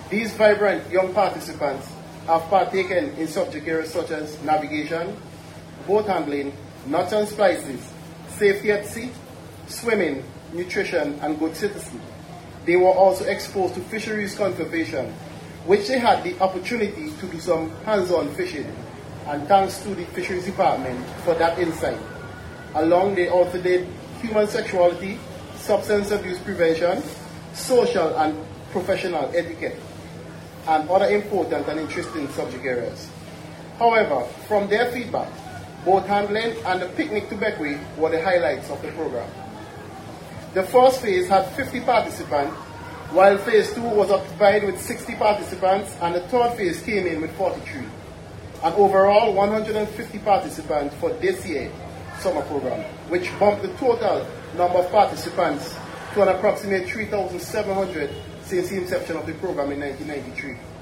These vibrant young participants have partaken in subject areas such as navigation, boat handling, knots and splices, safety at sea, swimming, nutrition, and good citizen. They were also exposed to fisheries conservation, which they had the opportunity to do some hands-on fishing, and thanks to the fisheries department for that insight. Along, they also did human sexuality, substance abuse prevention, social and professional etiquette, and other important and interesting subject areas. However, from their feedback, boat handling and the picnic to Bequia were the highlights of the program. The first phase had 50 participants, while phase 2 was occupied with 60 participants, and the third phase came in with 43. And overall, 150 participants for this year's summer program, which bumped the total number of participants to an approximate 3,700 since the inception of the program in 1993.